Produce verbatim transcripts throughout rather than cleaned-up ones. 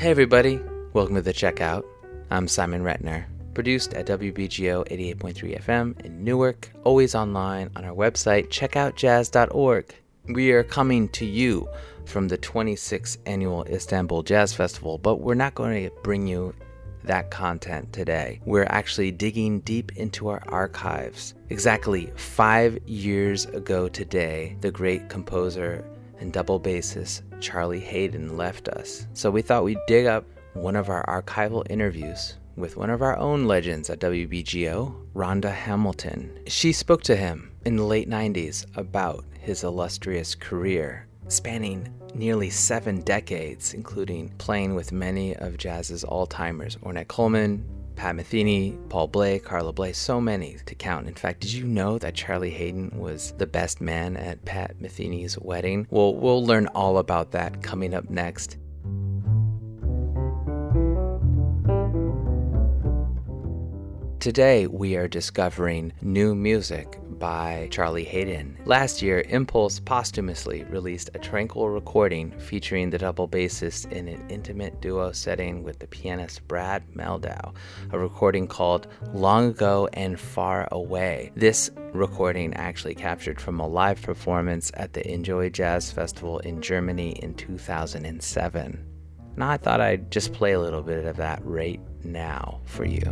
Hey everybody, welcome to The Checkout. I'm Simon Retner, produced at W B G O eighty-eight point three F M in Newark, always online on our website, checkout jazz dot org. We are coming to you from the twenty-sixth Annual Istanbul Jazz Festival, but we're not going to bring you that content today. We're actually digging deep into our archives. Exactly five years ago today, the great composer and double bassist Charlie Haden left us. So we thought we'd dig up one of our archival interviews with one of our own legends at W B G O, Rhonda Hamilton. She spoke to him in the late nineties about his illustrious career, spanning nearly seven decades, including playing with many of jazz's all-timers, Ornette Coleman, Pat Metheny, Paul Bley, Carla Bley, so many to count. In fact, did you know that Charlie Haden was the best man at Pat Metheny's wedding? Well, we'll learn all about that coming up next. Today, we are discovering new music by Charlie Haden. Last year, Impulse posthumously released a tranquil recording featuring the double bassist in an intimate duo setting with the pianist Brad Mehldau, a recording called Long Ago and Far Away. This recording actually captured from a live performance at the Enjoy Jazz Festival in Germany in two thousand seven. Now I thought I'd just play a little bit of that right now for you.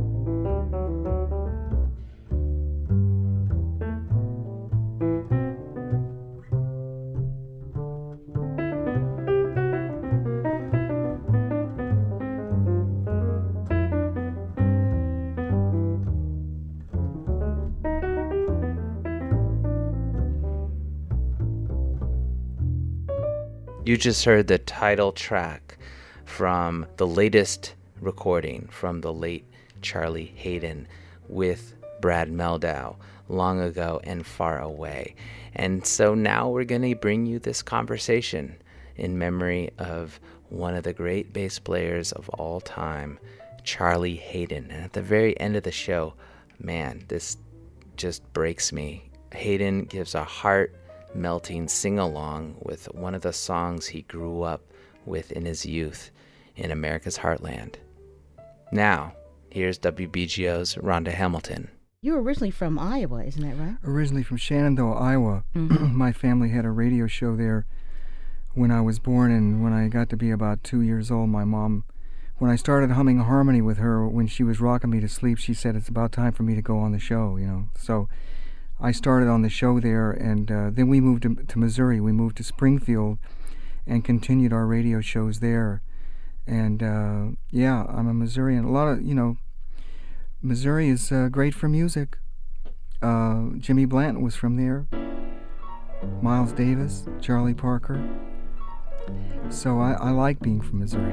You just heard the title track from the latest recording from the late Charlie Haden with Brad Mehldau, Long Ago and Far Away. And so now we're going to bring you this conversation in memory of one of the great bass players of all time, Charlie Haden. And at the very end of the show, man, this just breaks me. Haden gives a heart melting sing-along with one of the songs he grew up with in his youth in America's Heartland. Now, here's W B G O's Rhonda Hamilton. You're originally from Iowa, isn't that right? Originally from Shenandoah, Iowa. Mm-hmm. My family had a radio show there when I was born, and when I got to be about two years old, my mom, when I started humming harmony with her when she was rocking me to sleep, she said, it's about time for me to go on the show, you know. So I started on the show there, and uh, then we moved to, to Missouri. We moved to Springfield and continued our radio shows there. And, uh, yeah, I'm a Missourian. A lot of, you know, Missouri is uh, great for music. Uh, Jimmy Blanton was from there. Miles Davis, Charlie Parker. So I, I like being from Missouri.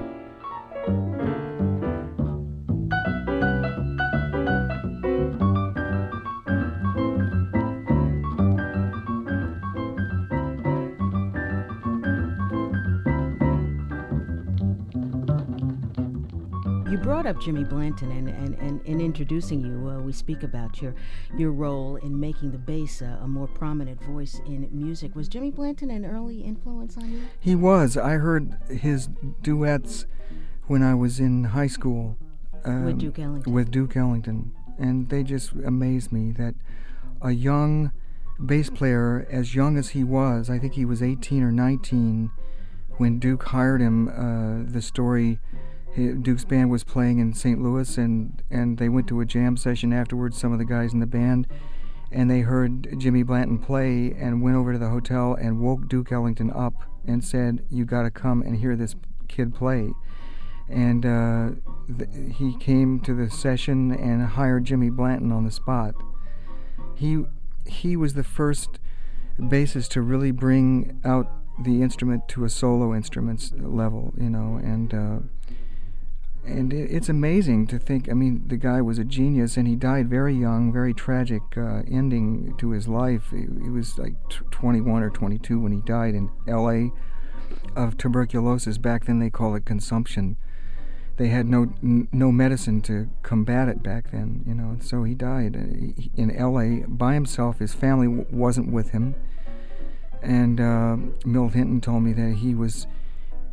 You brought up Jimmy Blanton, and, and, and in introducing you, uh, we speak about your your role in making the bass uh, a more prominent voice in music. Was Jimmy Blanton an early influence on you? He was. I heard his duets when I was in high school. Um, With Duke Ellington. With Duke Ellington. And they just amazed me that a young bass player, as young as he was, I think he was eighteen or nineteen, when Duke hired him, uh, the story... Duke's band was playing in Saint Louis, and, and they went to a jam session afterwards, some of the guys in the band, and they heard Jimmy Blanton play and went over to the hotel and woke Duke Ellington up and said, you got to come and hear this kid play. And uh, th- he came to the session and hired Jimmy Blanton on the spot. He, he was the first bassist to really bring out the instrument to a solo instruments level, you know, and... Uh, And it's amazing to think, I mean, the guy was a genius, and he died very young, very tragic uh, ending to his life. He, he was like t- twenty-one or twenty-two when he died in L A of tuberculosis. Back then they called it consumption. They had no n- no medicine to combat it back then, you know, and so he died in L A by himself. His family w- wasn't with him. And uh, Milt Hinton told me that he was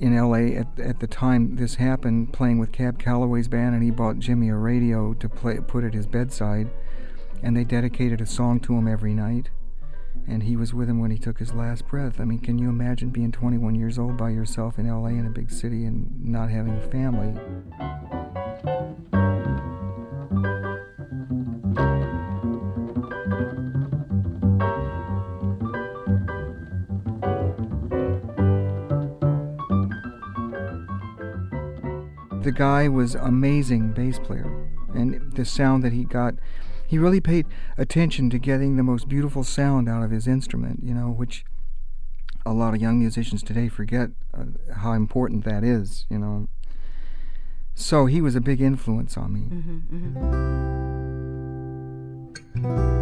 in L A at, at the time this happened, playing with Cab Calloway's band, and he bought Jimmy a radio to play, put at his bedside, and they dedicated a song to him every night, and he was with him when he took his last breath. I mean, can you imagine being twenty-one years old by yourself in L A in a big city and not having a family? The guy was amazing bass player, and the sound that he got, he really paid attention to getting the most beautiful sound out of his instrument, you know, which a lot of young musicians today forget uh, how important that is, you know. So he was a big influence on me. Mm-hmm, mm-hmm.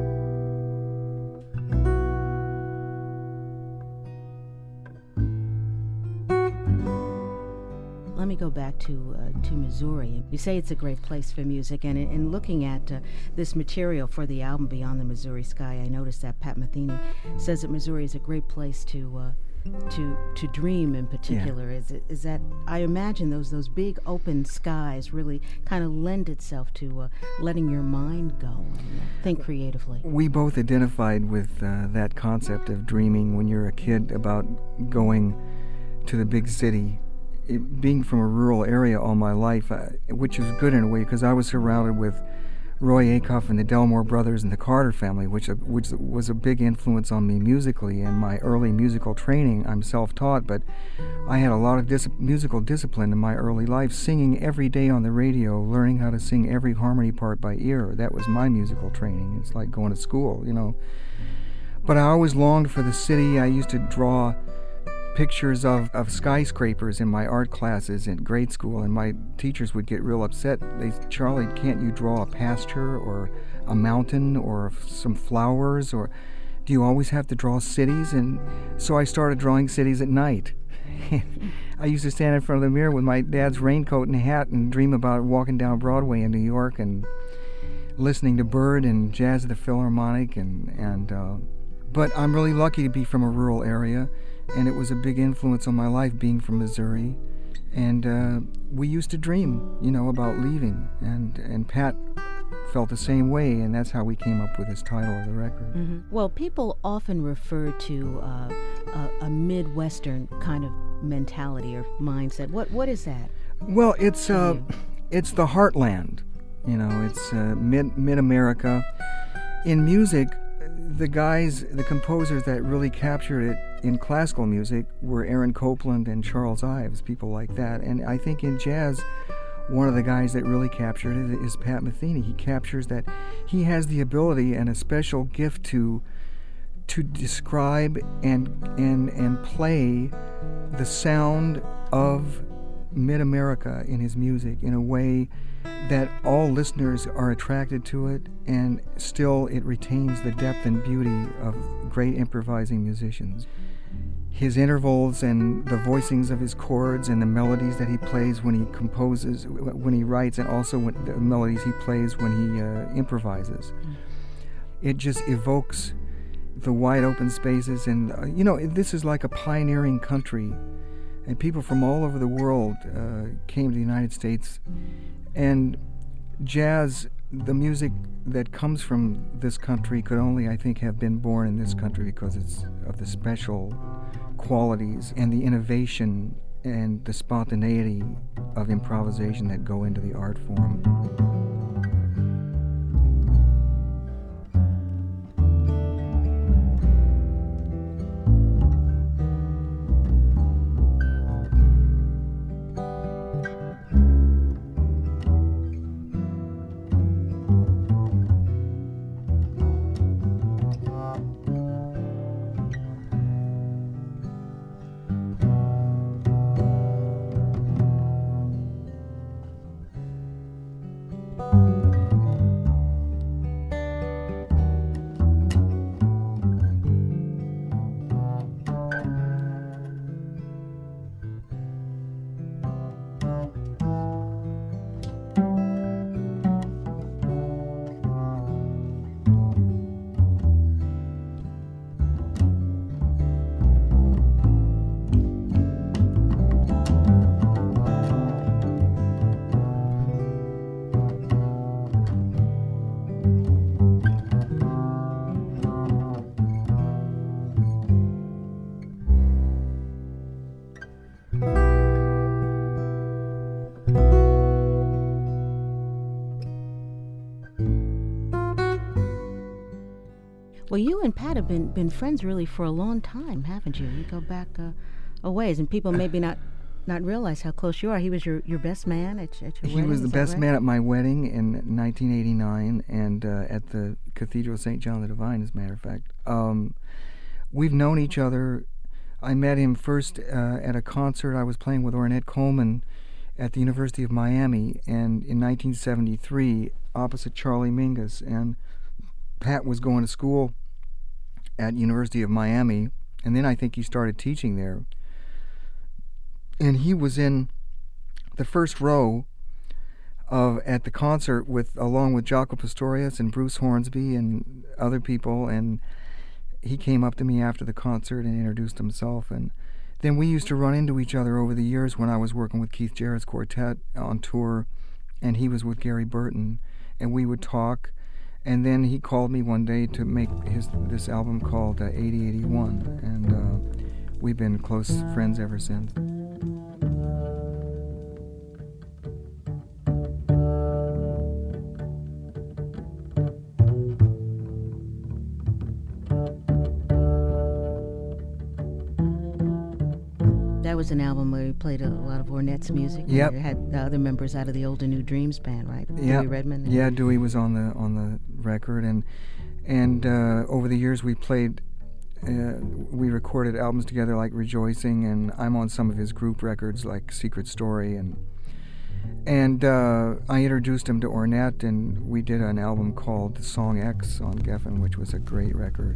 Let me go back to uh, to Missouri. You say it's a great place for music, and in, in looking at uh, this material for the album Beyond the Missouri Sky, I noticed that Pat Metheny says that Missouri is a great place to uh, to to dream. In particular, yeah. is it, is that I imagine those those big open skies really kind of lend itself to uh, letting your mind go and uh, think creatively. We both identified with uh, that concept of dreaming when you're a kid about going to the big city. It, being from a rural area all my life, uh, which is good in a way, because I was surrounded with Roy Acuff and the Delmore Brothers and the Carter family, which uh, which was a big influence on me musically. And my early musical training, I'm self-taught, but I had a lot of dis- musical discipline in my early life, singing every day on the radio, learning how to sing every harmony part by ear. That was my musical training. It's like going to school, you know. But I always longed for the city. I used to draw pictures of, of skyscrapers in my art classes in grade school, and my teachers would get real upset. They said, Charlie, can't you draw a pasture or a mountain or some flowers, or do you always have to draw cities? And so I started drawing cities at night. I used to stand in front of the mirror with my dad's raincoat and hat and dream about walking down Broadway in New York and listening to Bird and Jazz at the Philharmonic, and, and uh, but I'm really lucky to be from a rural area. And it was a big influence on my life being from Missouri. And uh, we used to dream, you know, about leaving. And, and Pat felt the same way, and that's how we came up with this title of the record. Mm-hmm. Well, people often refer to uh, a, a Midwestern kind of mentality or mindset. What What is that? Well, it's uh, it's the heartland. You know, it's uh, mid, mid-America. In music, the guys, the composers that really captured it in classical music were Aaron Copland and Charles Ives, people like that. And I think in jazz, one of the guys that really captured it is Pat Metheny. He captures that. He has the ability and a special gift to to describe and and and play the sound of mid-America in his music in a way that all listeners are attracted to it, and still it retains the depth and beauty of great improvising musicians. His intervals and the voicings of his chords and the melodies that he plays when he composes, when he writes, and also when the melodies he plays when he uh, improvises. Mm. It just evokes the wide open spaces, and uh, you know, this is like a pioneering country, and people from all over the world uh, came to the United States. And jazz, the music that comes from this country, could only, I think, have been born in this country because it's of the special qualities and the innovation and the spontaneity of improvisation that go into the art form. Well, you and Pat have been, been friends really for a long time, haven't you? You go back uh, a ways, and people maybe not not realize how close you are. He was your, your best man at, at your he wedding. He was the is that best right? man at my wedding in nineteen eighty-nine, and uh, at the Cathedral of Saint John the Divine, as a matter of fact. Um, we've known each other. I met him first uh, at a concert. I was playing with Ornette Coleman at the University of Miami, and in nineteen seventy-three, opposite Charlie Mingus, and Pat was going to school at University of Miami, and then I think he started teaching there. And he was in the first row of at the concert with along with Jaco Pastorius and Bruce Hornsby and other people, and he came up to me after the concert and introduced himself. And then we used to run into each other over the years when I was working with Keith Jarrett's quartet on tour, and he was with Gary Burton, and we would talk. And then he called me one day to make his this album called uh, eighty eighty-one, and uh, we've been close friends ever since. That was an album where you played a lot of Ornette's music. Yep. You had the other members out of the Old and New Dreams band, right? Yeah. Dewey Redman. and- Yeah, Dewey was on the on the record, and and uh, over the years we played, uh, we recorded albums together like Rejoicing, and I'm on some of his group records like Secret Story, and and uh, I introduced him to Ornette, and we did an album called Song X on Geffen, which was a great record.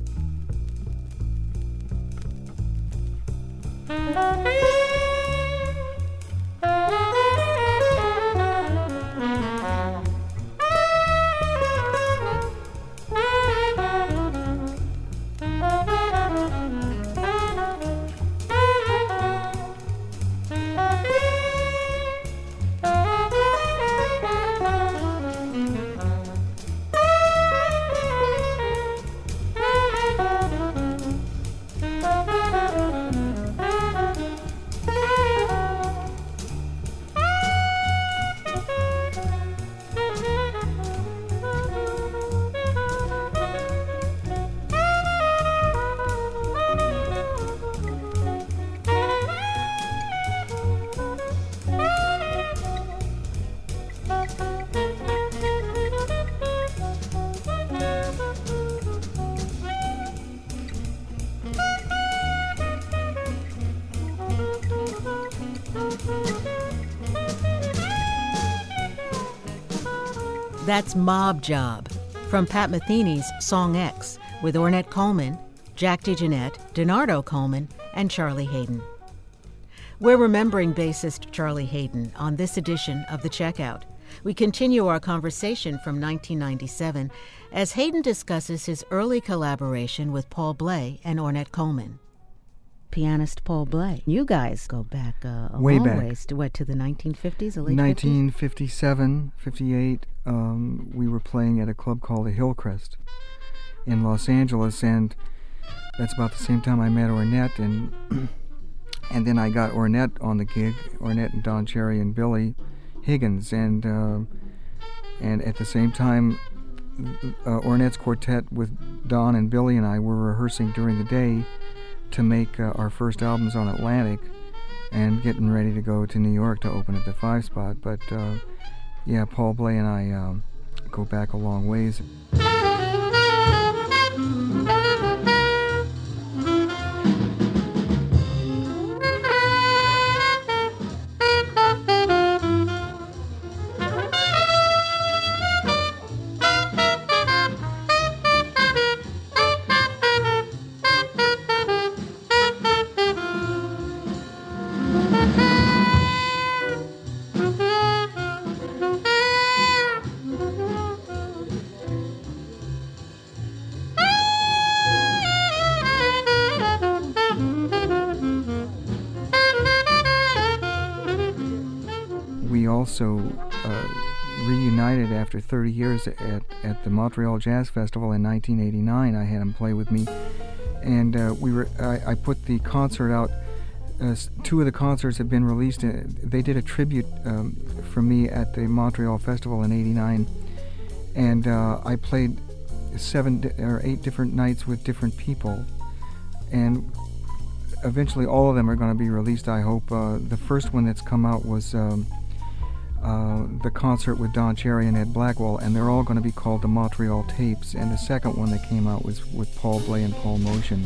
That's Mob Job from Pat Metheny's Song X with Ornette Coleman, Jack DeJohnette, Donardo Coleman, and Charlie Haden. We're remembering bassist Charlie Haden on this edition of The Checkout. We continue our conversation from nineteen ninety-seven as Haden discusses his early collaboration with Paul Bley and Ornette Coleman. Pianist Paul Bley. You guys go back uh, a Way long back. ways to what, to the nineteen fifties, the late nineteen fifty-seven, fifty-eight, um, we were playing at a club called the Hillcrest in Los Angeles, and that's about the same time I met Ornette, and and then I got Ornette on the gig, Ornette and Don Cherry and Billy Higgins, and uh, and at the same time, uh, Ornette's quartet with Don and Billy and I were rehearsing during the day to make uh, our first albums on Atlantic, and getting ready to go to New York to open at the Five Spot. But uh, yeah, Paul Bley and I um, go back a long ways. We also uh, reunited after thirty years at, at the Montreal Jazz Festival in nineteen eighty-nine. I had him play with me, and uh, we were. I, I put the concert out. Uh, two of the concerts have been released. Uh, they did a tribute um, for me at the Montreal Festival in eighty-nine, and uh, I played seven di- or eight different nights with different people, and eventually all of them are going to be released, I hope. Uh, the first one that's come out was um, uh, the concert with Don Cherry and Ed Blackwell, and they're all going to be called the Montreal Tapes. And the second one that came out was with Paul Bley and Paul Motion.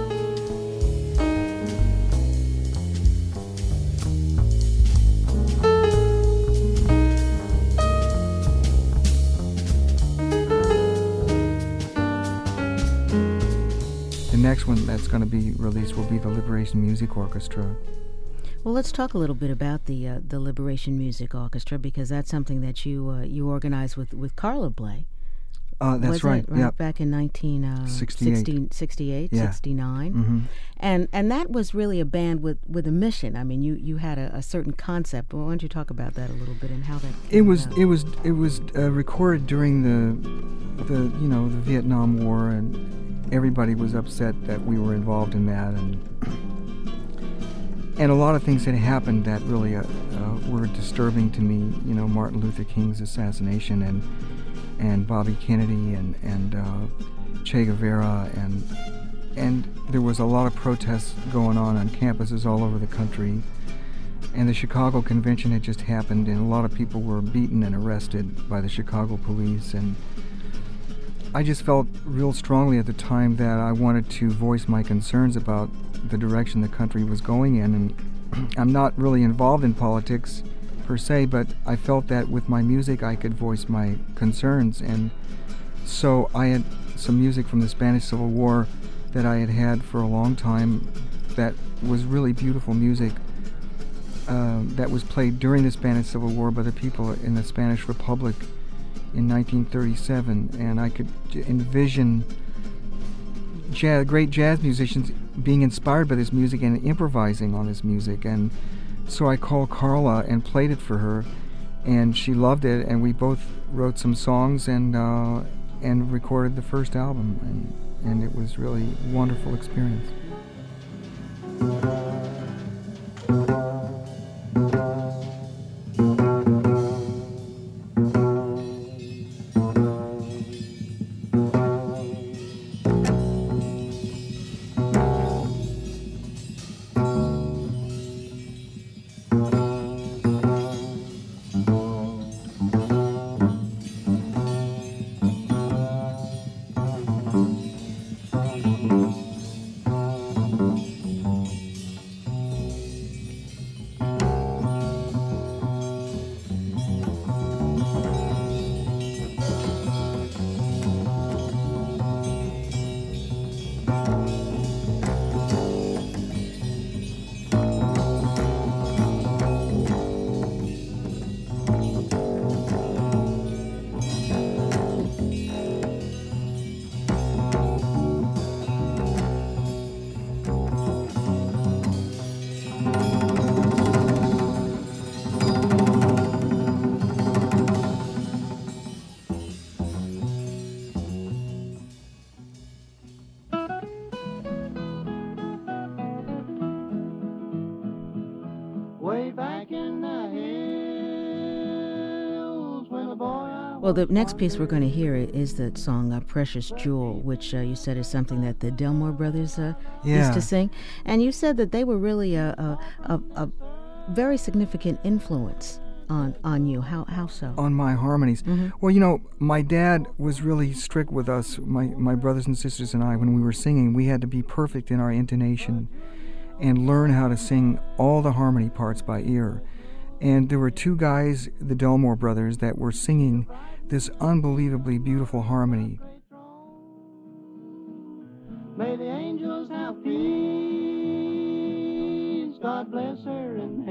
The next one that's going to be released will be the Liberation Music Orchestra. Well, let's talk a little bit about the uh, the Liberation Music Orchestra, because that's something that you uh, you organized with, with Carla Bley. Uh, that's Was right. It, right Yeah. Back in nineteen sixty-eight, sixty-eight, Yeah. sixty-nine. Mm-hmm. And and that was really a band with, with a mission. I mean, you, you had a, a certain concept. Well, why don't you talk about that a little bit and how that came It was about? it was it was uh, recorded during the the you know the Vietnam War, and everybody was upset that we were involved in that, and and a lot of things had happened that really uh, uh, were disturbing to me. You know, Martin Luther King's assassination, and and Bobby Kennedy, and and uh, Che Guevara, and and there was a lot of protests going on on campuses all over the country. And the Chicago Convention had just happened, and a lot of people were beaten and arrested by the Chicago police. And I just felt real strongly at the time that I wanted to voice my concerns about the direction the country was going in. And I'm not really involved in politics per se, but I felt that with my music I could voice my concerns. And so I had some music from the Spanish Civil War that I had had for a long time that was really beautiful music. Uh, that was played during the Spanish Civil War by the people in the Spanish Republic in nineteen thirty-seven, and I could j- envision jazz, great jazz musicians being inspired by this music and improvising on this music. And so I called Carla and played it for her, and she loved it, and we both wrote some songs and uh, and recorded the first album, and, and it was really a wonderful experience. Well, the next piece we're going to hear is the song uh, Precious Jewel, which uh, you said is something that the Delmore brothers uh, Yeah. used to sing. And you said that they were really a, a, a, a very significant influence on, on you. How, how so? On my harmonies. Mm-hmm. Well, you know, my dad was really strict with us, my, my brothers and sisters and I, when we were singing. We had to be perfect in our intonation and learn how to sing all the harmony parts by ear. And there were two guys, the Delmore brothers, that were singing this unbelievably beautiful harmony. May the angels have peace, God bless her in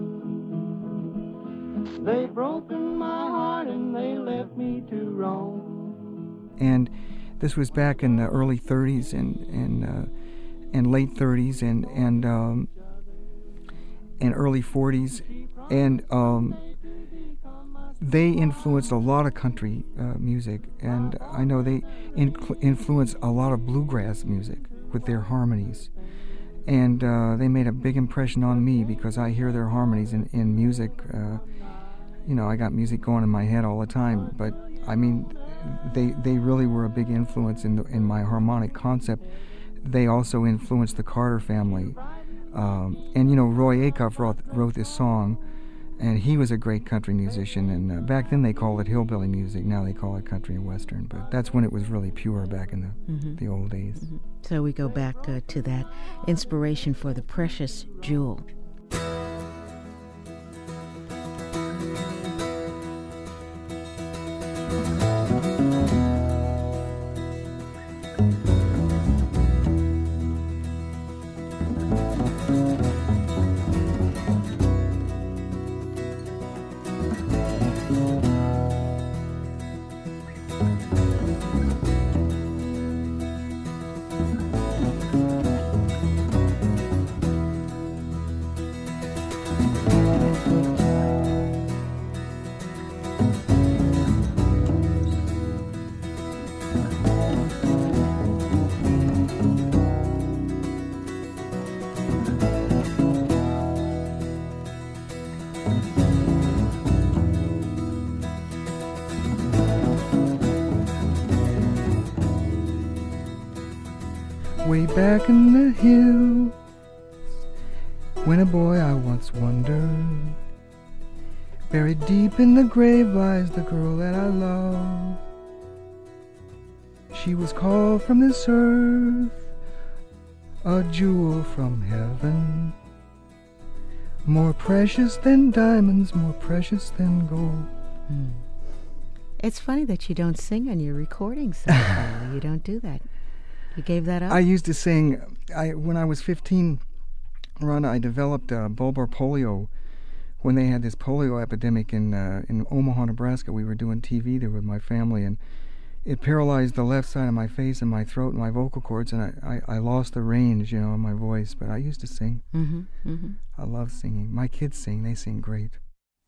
heaven. They've broken my heart and they left me to roam. And this was back in the early thirties and and uh, and late thirties and and um, and early forties, and um, they influenced a lot of country uh, music, and I know they inc- influenced a lot of bluegrass music with their harmonies. And uh, they made a big impression on me because I hear their harmonies in, in music. Uh, you know, I got music going in my head all the time, but I mean, they they really were a big influence in the, in my harmonic concept. They also influenced the Carter family, um, and you know Roy Acuff wrote, wrote this song, and he was a great country musician. And uh, back then they called it hillbilly music. Now they call it country and western. But that's when it was really pure back in the mm-hmm. the old days. Mm-hmm. So we go back uh, to that inspiration for the Precious Jewel. Way back in the hills, when a boy I once wondered, buried deep in the grave lies the girl that I love. She was called from this earth, a jewel from heaven, more precious than diamonds, more precious than gold. Mm. It's funny that you don't sing on your recordings so clearly. You don't do that. You gave that up? I used to sing. I when I was fifteen, Ron, I developed uh, bulbar polio when they had this polio epidemic in uh, in Omaha, Nebraska. We were doing T V there with my family, and it paralyzed the left side of my face and my throat and my vocal cords, and I, I, I lost the range, you know, in my voice. But I used to sing. Mm-hmm, mm-hmm. I love singing. My kids sing. They sing great.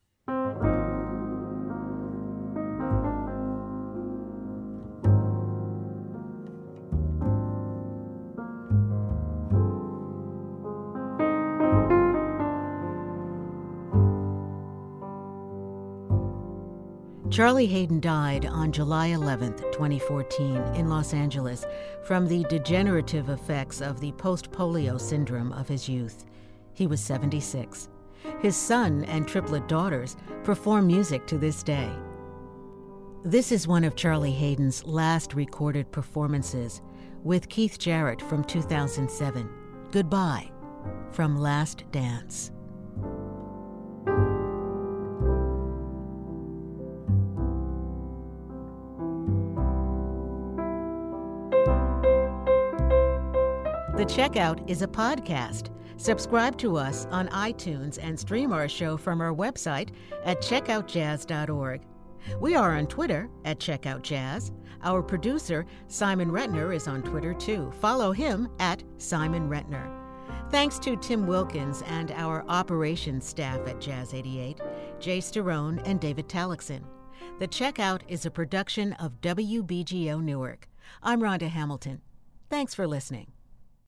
Charlie Haden died on July eleventh, twenty fourteen, in Los Angeles from the degenerative effects of the post-polio syndrome of his youth. He was seventy-six. His son and triplet daughters perform music to this day. This is one of Charlie Haden's last recorded performances with Keith Jarrett from two thousand seven. Goodbye, from Last Dance. The Checkout is a podcast. Subscribe to us on iTunes and stream our show from our website at checkout jazz dot org. We are on Twitter at checkoutjazz. Our producer, Simon Retner, is on Twitter too. Follow him at Simon Retner. Thanks to Tim Wilkins and our operations staff at Jazz eighty-eight, Jay Sterone and David Talixon. The Checkout is a production of W B G O Newark. I'm Rhonda Hamilton. Thanks for listening.